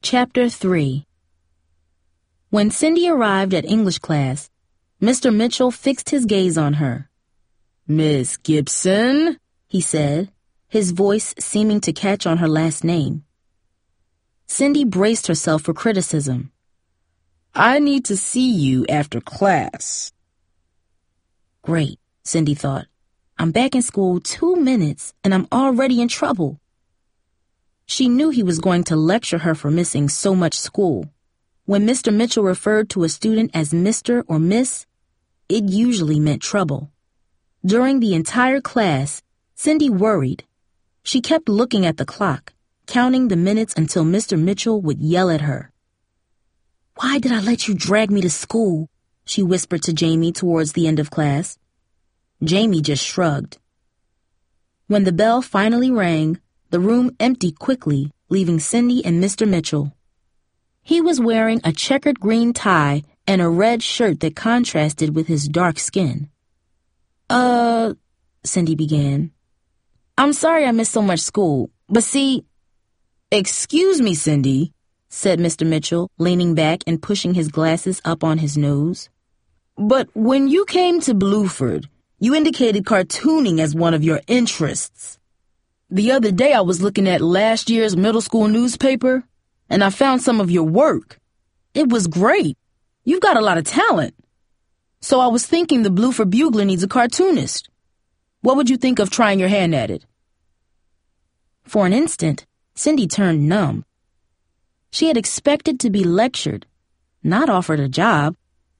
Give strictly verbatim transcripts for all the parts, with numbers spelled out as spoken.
Chapter three. When Cindy arrived at English class, Mister Mitchell fixed his gaze on her. "Miss Gibson," he said, his voice seeming to catch on her last name. Cindy braced herself for criticism. "I need to see you after class." Great, Cindy thought. I'm back in school two minutes and I'm already in trouble. She knew he was going to lecture her for missing so much school. When Mister Mitchell referred to a student as Mister or Miss, it usually meant trouble. During the entire class, Cindy worried. She kept looking at the clock, counting the minutes until Mister Mitchell would yell at her. "Why did I let you drag me to school?" she whispered to Jamie towards the end of class. Jamie just shrugged. When the bell finally rang, the room emptied quickly, leaving Cindy and Mister Mitchell. He was wearing a checkered green tie and a red shirt that contrasted with his dark skin. Uh, Cindy began. "I'm sorry I missed so much school, but see—" "Excuse me, Cindy," said Mister Mitchell, leaning back and pushing his glasses up on his nose. "But when you came to Blueford, you indicated cartooning as one of your interests. The other day I was looking at last year's middle school newspaper, and I found some of your work. It was great. You've got a lot of talent. So I was thinking the Blueford Bugler needs a cartoonist. What would you think of trying your hand at it?" For an instant, Cindy turned numb. She had expected to be lectured, not offered a job.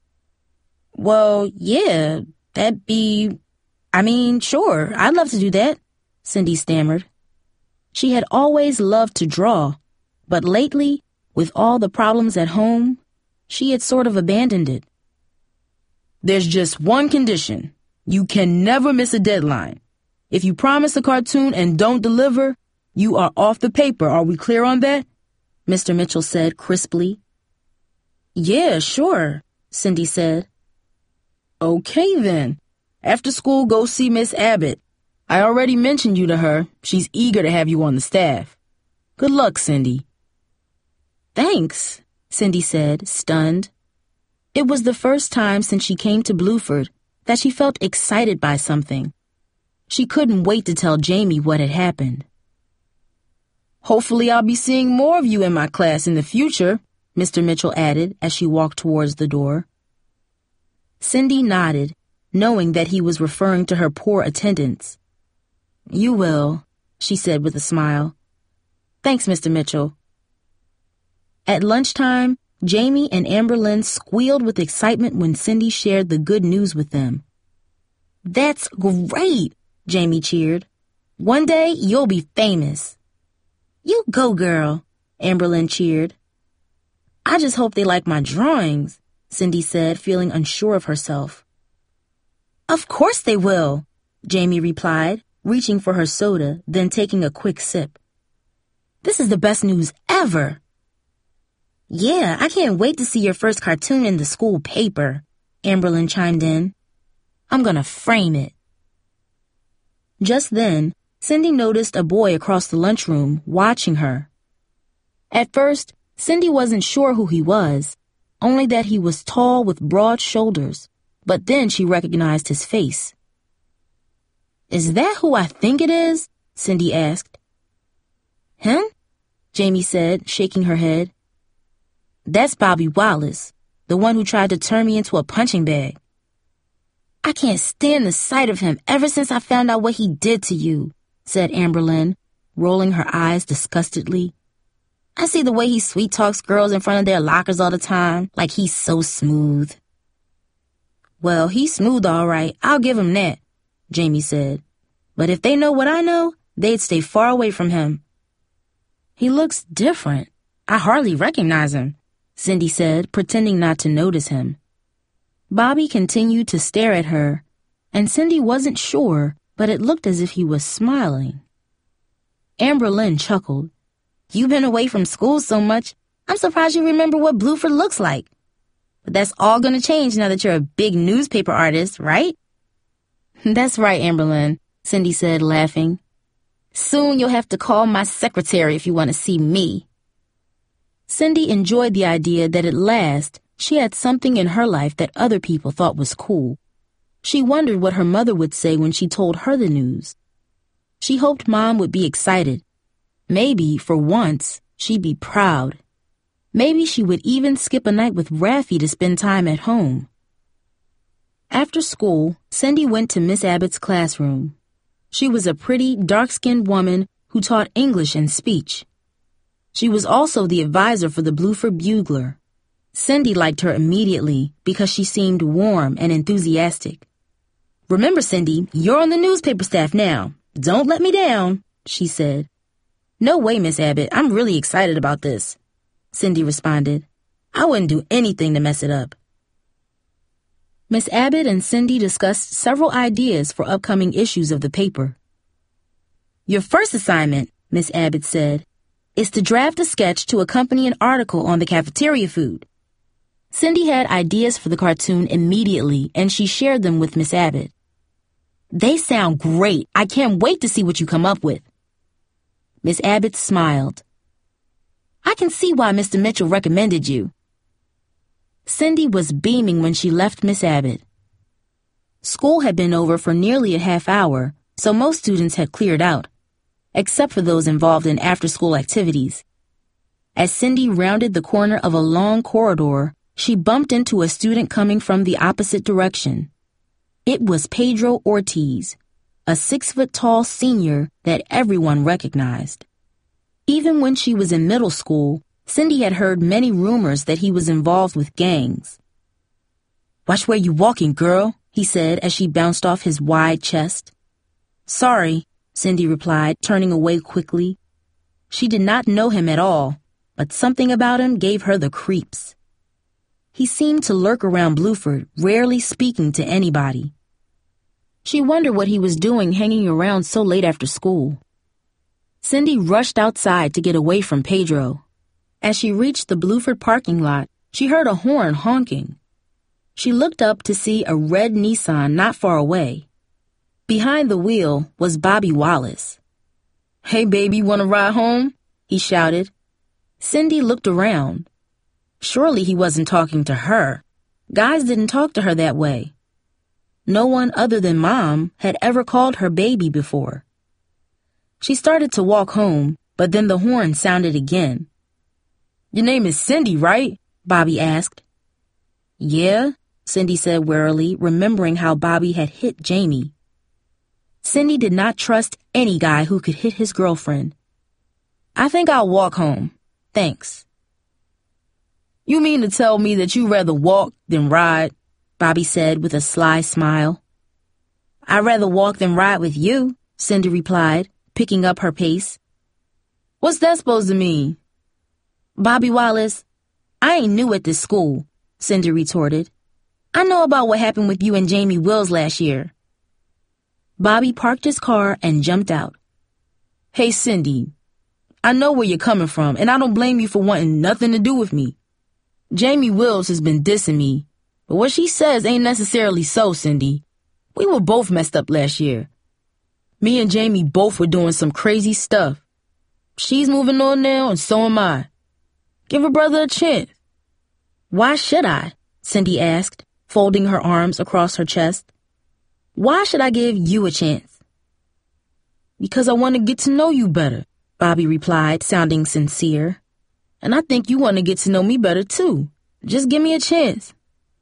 "Well, yeah, that'd be... I mean, sure, I'd love to do that," Cindy stammered. She had always loved to draw, but lately, with all the problems at home, she had sort of abandoned it. "There's just one condition. You can never miss a deadline. If you promise a cartoon and don't deliver, you are off the paper. Are we clear on that?" Mister Mitchell said crisply. "Yeah, sure," Cindy said. "Okay, then. After school, go see Miss Abbott. I already mentioned you to her. She's eager to have you on the staff. Good luck, Cindy." "Thanks," Cindy said, stunned. It was the first time since she came to Blueford that she felt excited by something. She couldn't wait to tell Jamie what had happened. "Hopefully I'll be seeing more of you in my class in the future," Mister Mitchell added as she walked towards the door. Cindy nodded, knowing that he was referring to her poor attendance. "You will," she said with a smile. "Thanks, Mister Mitchell." At lunchtime, Jamie and Amberlynn squealed with excitement when Cindy shared the good news with them. "That's great," Jamie cheered. "One day you'll be famous." "You go, girl," Amberlynn cheered. "I just hope they like my drawings," Cindy said, feeling unsure of herself. "Of course they will," Jamie replied, reaching for her soda, then taking a quick sip. "This is the best news ever." "Yeah, I can't wait to see your first cartoon in the school paper," Amberlynn chimed in. "I'm gonna frame it." Just then, Cindy noticed a boy across the lunchroom watching her. At first, Cindy wasn't sure who he was, only that he was tall with broad shoulders, but then she recognized his face. "Is that who I think it is?" Cindy asked. "Him?" Jamie said, shaking her head. "That's Bobby Wallace, the one who tried to turn me into a punching bag. I can't stand the sight of him ever since I found out what he did to you," said Amberlynn, rolling her eyes disgustedly. "I see the way he sweet-talks girls in front of their lockers all the time, like he's so smooth." "Well, he's smooth all right, I'll give him that," Jamie said. "But if they know what I know, they'd stay far away from him." "He looks different. I hardly recognize him," Cindy said, pretending not to notice him. Bobby continued to stare at her, and Cindy wasn't sure, but it looked as if he was smiling. Amberlynn chuckled. "You've been away from school so much, I'm surprised you remember what Blueford looks like. But that's all gonna change now that you're a big newspaper artist, right?" "That's right, Amberlynn," Cindy said, laughing. "Soon you'll have to call my secretary if you want to see me." Cindy enjoyed the idea that at last she had something in her life that other people thought was cool. She wondered what her mother would say when she told her the news. She hoped Mom would be excited. Maybe, for once, she'd be proud. Maybe she would even skip a night with Raffi to spend time at home. After school, Cindy went to Miss Abbott's classroom. She was a pretty, dark-skinned woman who taught English and speech. She was also the advisor for the Bluford Bugler. Cindy liked her immediately because she seemed warm and enthusiastic. "Remember, Cindy, you're on the newspaper staff now. Don't let me down," she said. "No way, Miss Abbott. I'm really excited about this," Cindy responded. "I wouldn't do anything to mess it up." Miss Abbott and Cindy discussed several ideas for upcoming issues of the paper. "Your first assignment," Miss Abbott said, "is to draft a sketch to accompany an article on the cafeteria food." Cindy had ideas for the cartoon immediately, and she shared them with Miss Abbott. "They sound great. I can't wait to see what you come up with." Miss Abbott smiled. "I can see why Mister Mitchell recommended you." Cindy was beaming when she left Miss Abbott. School had been over for nearly a half hour, so most students had cleared out, except for those involved in after-school activities. As Cindy rounded the corner of a long corridor, she bumped into a student coming from the opposite direction. It was Pedro Ortiz, a six-foot-tall senior that everyone recognized. Even when she was in middle school, Cindy had heard many rumors that he was involved with gangs. "Watch where you walking, girl," he said as she bounced off his wide chest. "Sorry," Cindy replied, turning away quickly. She did not know him at all, but something about him gave her the creeps. He seemed to lurk around Bluford, rarely speaking to anybody. She wondered what he was doing hanging around so late after school. Cindy rushed outside to get away from Pedro. As she reached the Bluford parking lot, she heard a horn honking. She looked up to see a red Nissan not far away. Behind the wheel was Bobby Wallace. "Hey, baby, wanna ride home?" he shouted. Cindy looked around. Surely he wasn't talking to her. Guys didn't talk to her that way. No one other than Mom had ever called her baby before. She started to walk home, but then the horn sounded again. "Your name is Cindy, right?" Bobby asked. "Yeah," Cindy said warily, remembering how Bobby had hit Jamie. Cindy did not trust any guy who could hit his girlfriend. "I think I'll walk home. Thanks." "You mean to tell me that you'd rather walk than ride?" Bobby said with a sly smile. "I'd rather walk than ride with you," Cindy replied, picking up her pace. "What's that supposed to mean?" "Bobby Wallace, I ain't new at this school," Cindy retorted. "I know about what happened with you and Jamie Wills last year." Bobby parked his car and jumped out. "Hey, Cindy, I know where you're coming from, and I don't blame you for wanting nothing to do with me. Jamie Wills has been dissing me, but what she says ain't necessarily so, Cindy. We were both messed up last year. Me and Jamie both were doing some crazy stuff. She's moving on now, and so am I. Give her brother a chance." "Why should I?" Cindy asked, folding her arms across her chest. "Why should I give you a chance?" "Because I want to get to know you better," Bobby replied, sounding sincere. "And I think you want to get to know me better, too. Just give me a chance."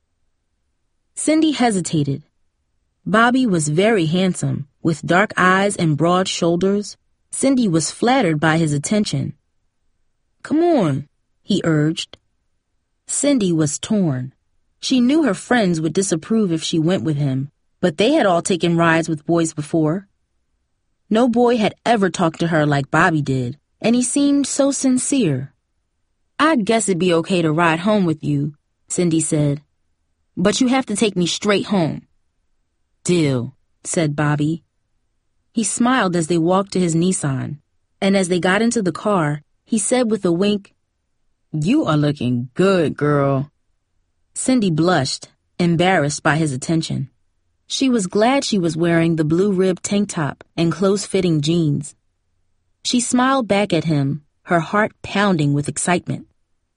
Cindy hesitated. Bobby was very handsome, with dark eyes and broad shoulders. Cindy was flattered by his attention. "Come on," he urged. Cindy was torn. She knew her friends would disapprove if she went with him, but they had all taken rides with boys before. No boy had ever talked to her like Bobby did, and he seemed so sincere. "I guess it'd be okay to ride home with you," Cindy said. "But you have to take me straight home." "Deal," said Bobby. He smiled as they walked to his Nissan, and as they got into the car, he said with a wink, "You are looking good, girl." Cindy blushed, embarrassed by his attention. She was glad she was wearing the blue-ribbed tank top and close-fitting jeans. She smiled back at him, her heart pounding with excitement.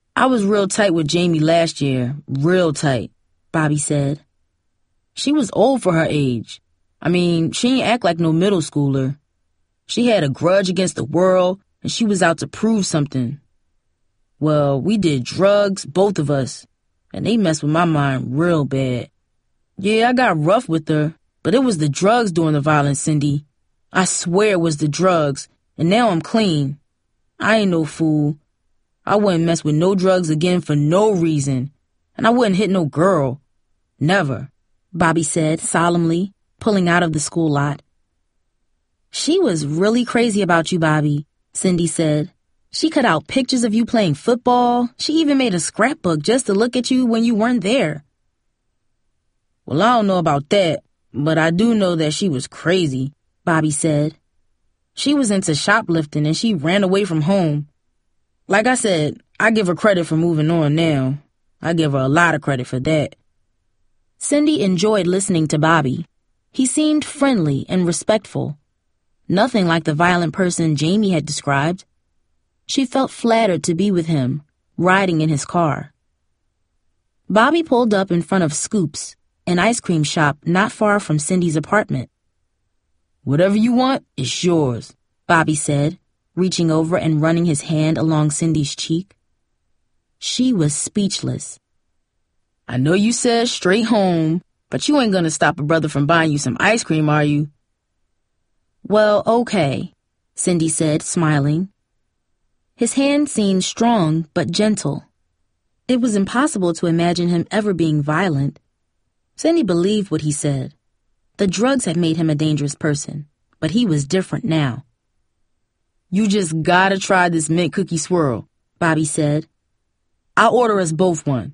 I was real tight with Jamie last year, real tight, Bobby said. She was old for her age. I mean, she ain't act like no middle schooler. She had a grudge against the world, and she was out to prove something. Well, we did drugs, both of us, and they messed with my mind real bad. Yeah, I got rough with her, but it was the drugs doing the violence, Cindy. I swear it was the drugs, and now I'm clean. I ain't no fool. I wouldn't mess with no drugs again for no reason, and I wouldn't hit no girl. Never, Bobby said solemnly, pulling out of the school lot. She was really crazy about you, Bobby, Cindy said. She cut out pictures of you playing football. She even made a scrapbook just to look at you when you weren't there. Well, I don't know about that, but I do know that she was crazy, Bobby said. She was into shoplifting and she ran away from home. Like I said, I give her credit for moving on now. I give her a lot of credit for that. Cindy enjoyed listening to Bobby. He seemed friendly and respectful. Nothing like the violent person Jamie had described. She felt flattered to be with him, riding in his car. Bobby pulled up in front of Scoops, an ice cream shop not far from Cindy's apartment. Whatever you want, it's yours, Bobby said, reaching over and running his hand along Cindy's cheek. She was speechless. I know you said straight home, but you ain't gonna stop a brother from buying you some ice cream, are you? Well, okay, Cindy said, smiling. His hand seemed strong but gentle. It was impossible to imagine him ever being violent. Cindy believed what he said. The drugs had made him a dangerous person, but he was different now. You just gotta try this mint cookie swirl, Bobby said. I'll order us both one.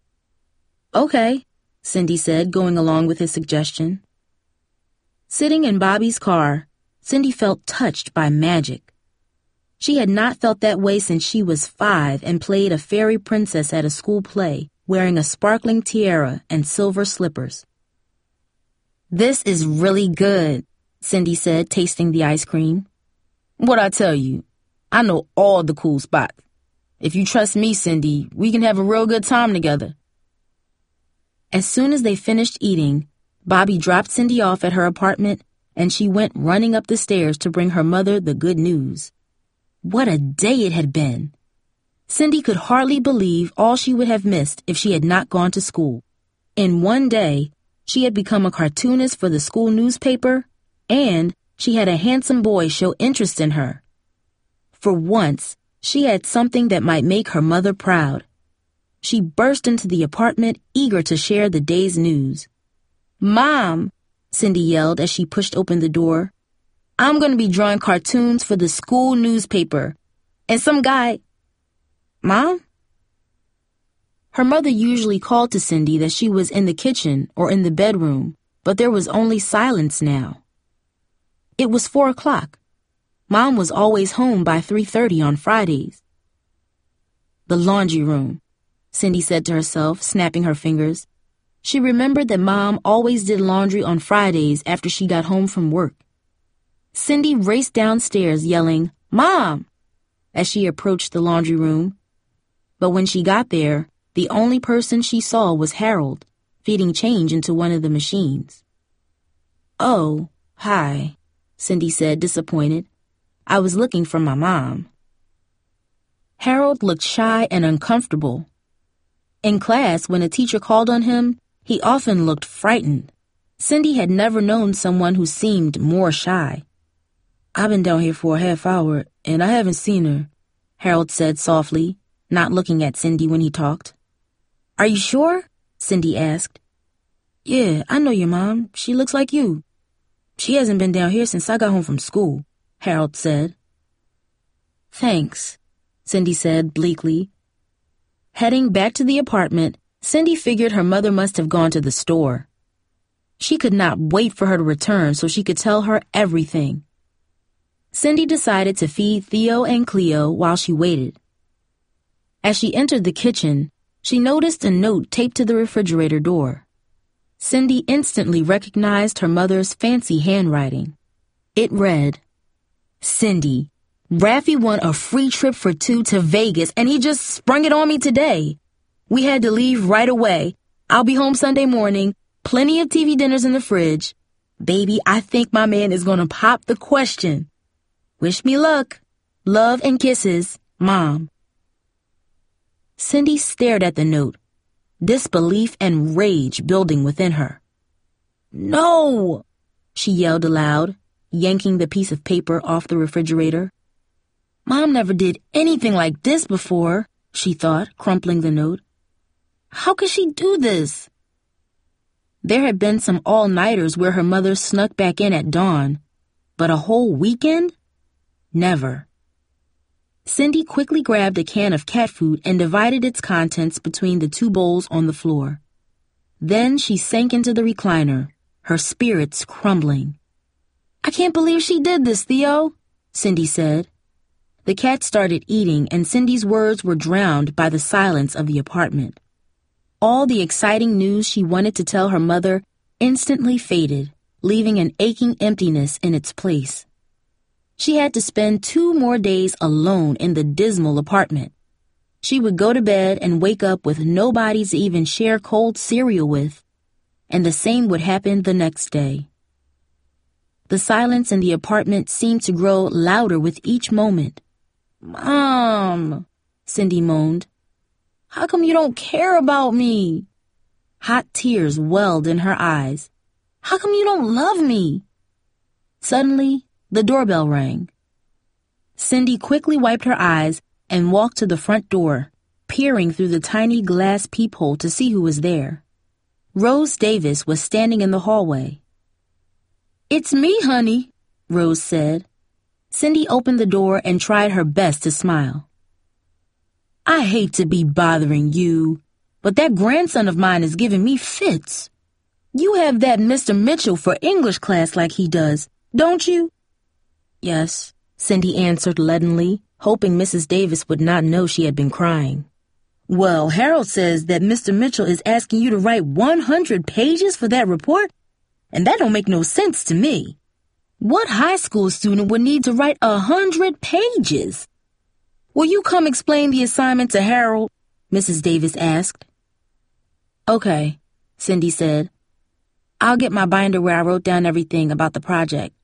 Okay, Cindy said, going along with his suggestion. Sitting in Bobby's car, Cindy felt touched by magic. She had not felt that way since she was five and played a fairy princess at a school play, wearing a sparkling tiara and silver slippers. This is really good, Cindy said, tasting the ice cream. What I tell you, I know all the cool spots. If you trust me, Cindy, we can have a real good time together. As soon as they finished eating, Bobby dropped Cindy off at her apartment, and she went running up the stairs to bring her mother the good news. What a day it had been! Cindy could hardly believe all she would have missed if she had not gone to school. In one day, she had become a cartoonist for the school newspaper, and she had a handsome boy show interest in her. For once, she had something that might make her mother proud. She burst into the apartment, eager to share the day's news. Mom, Cindy yelled as she pushed open the door. I'm going to be drawing cartoons for the school newspaper. And some guy... Mom? Her mother usually called to Cindy that she was in the kitchen or in the bedroom, but there was only silence now. It was four o'clock. Mom was always home by three thirty on Fridays. The laundry room, Cindy said to herself, snapping her fingers. She remembered that Mom always did laundry on Fridays after she got home from work. Cindy raced downstairs yelling, Mom, as she approached the laundry room. But when she got there, the only person she saw was Harold, feeding change into one of the machines. Oh, hi, Cindy said, disappointed. I was looking for my mom. Harold looked shy and uncomfortable. In class, when a teacher called on him, he often looked frightened. Cindy had never known someone who seemed more shy. I've been down here for a half hour, and I haven't seen her, Harold said softly, not looking at Cindy when he talked. Are you sure? Cindy asked. Yeah, I know your mom. She looks like you. She hasn't been down here since I got home from school, Harold said. Thanks, Cindy said bleakly. Heading back to the apartment, Cindy figured her mother must have gone to the store. She could not wait for her to return so she could tell her everything. Cindy decided to feed Theo and Cleo while she waited. As she entered the kitchen, she noticed a note taped to the refrigerator door. Cindy instantly recognized her mother's fancy handwriting. It read, Cindy, Raffy won a free trip for two to Vegas, and he just sprung it on me today. We had to leave right away. I'll be home Sunday morning. Plenty of T V dinners in the fridge. Baby, I think my man is gonna pop the question. Wish me luck. Love and kisses, Mom. Cindy stared at the note, disbelief and rage building within her. No! She yelled aloud, yanking the piece of paper off the refrigerator. Mom never did anything like this before, she thought, crumpling the note. How could she do this? There had been some all-nighters where her mother snuck back in at dawn, but a whole weekend? Never. Cindy quickly grabbed a can of cat food and divided its contents between the two bowls on the floor. Then she sank into the recliner, her spirits crumbling. I can't believe she did this, Theo, Cindy said. The cat started eating, and Cindy's words were drowned by the silence of the apartment. All the exciting news she wanted to tell her mother instantly faded, leaving an aching emptiness in its place. She had to spend two more days alone in the dismal apartment. She would go to bed and wake up with nobody to even share cold cereal with, and the same would happen the next day. The silence in the apartment seemed to grow louder with each moment. Mom, Cindy moaned. How come you don't care about me? Hot tears welled in her eyes. How come you don't love me? Suddenly, the doorbell rang. Cindy quickly wiped her eyes and walked to the front door, peering through the tiny glass peephole to see who was there. Rose Davis was standing in the hallway. It's me, honey, Rose said. Cindy opened the door and tried her best to smile. I hate to be bothering you, but that grandson of mine is giving me fits. You have that Mister Mitchell for English class like he does, don't you? Yes, Cindy answered leadenly, hoping Missus Davis would not know she had been crying. Well, Harold says that Mister Mitchell is asking you to write one hundred pages for that report, and that don't make no sense to me. What high school student would need to write a hundred pages? Will you come explain the assignment to Harold? Missus Davis asked. Okay, Cindy said. I'll get my binder where I wrote down everything about the project.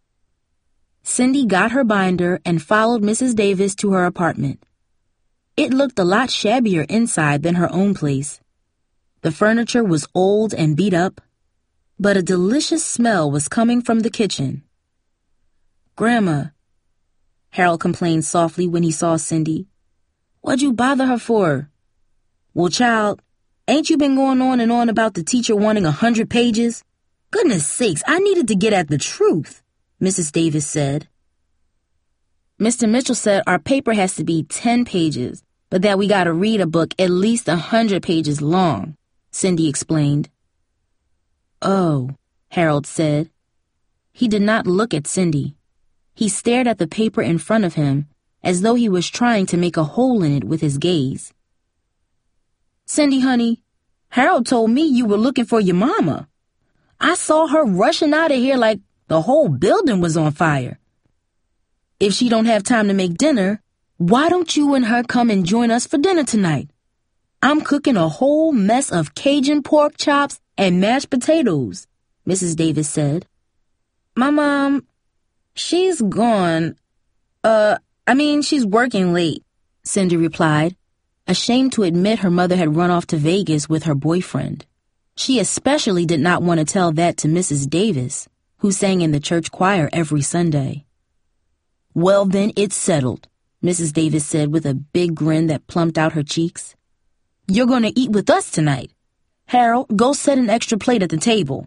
Cindy got her binder and followed Missus Davis to her apartment. It looked a lot shabbier inside than her own place. The furniture was old and beat up, but a delicious smell was coming from the kitchen. Grandma, Harold complained softly when he saw Cindy. What'd you bother her for? Well, child, ain't you been going on and on about the teacher wanting a hundred pages? Goodness sakes, I needed to get at the truth, Missus Davis said. Mister Mitchell said our paper has to be ten pages, but that we gotta read a book at least a hundred pages long, Cindy explained. Oh, Harold said. He did not look at Cindy. He stared at the paper in front of him as though he was trying to make a hole in it with his gaze. Cindy, honey, Harold told me you were looking for your mama. I saw her rushing out of here like the whole building was on fire. If she don't have time to make dinner, why don't you and her come and join us for dinner tonight? I'm cooking a whole mess of Cajun pork chops and mashed potatoes, Missus Davis said. My mom, she's gone. Uh, I mean, she's working late, Cindy replied, ashamed to admit her mother had run off to Vegas with her boyfriend. She especially did not want to tell that to Missus Davis, who sang in the church choir every Sunday. Well, then it's settled, Missus Davis said with a big grin that plumped out her cheeks. You're going to eat with us tonight. Harold, go set an extra plate at the table.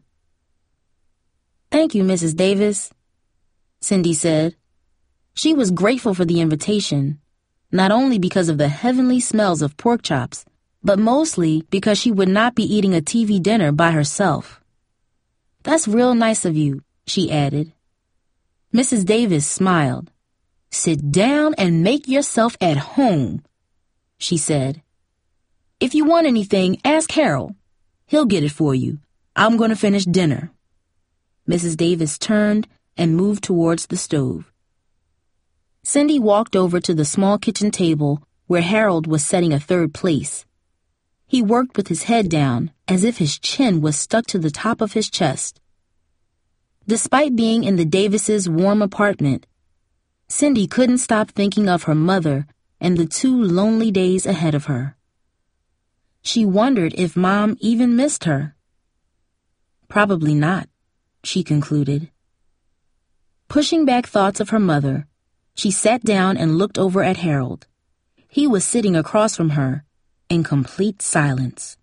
Thank you, Missus Davis, Cindy said. She was grateful for the invitation, not only because of the heavenly smells of pork chops, but mostly because she would not be eating a T V dinner by herself. That's real nice of you, she added. Missus Davis smiled. Sit down and make yourself at home, she said. If you want anything, ask Harold. He'll get it for you. I'm going to finish dinner. Missus Davis turned and moved towards the stove. Cindy walked over to the small kitchen table where Harold was setting a third place. He worked with his head down, as if his chin was stuck to the top of his chest. Despite being in the Davises' warm apartment, Cindy couldn't stop thinking of her mother and the two lonely days ahead of her. She wondered if Mom even missed her. Probably not, she concluded. Pushing back thoughts of her mother, she sat down and looked over at Harold. He was sitting across from her, in complete silence.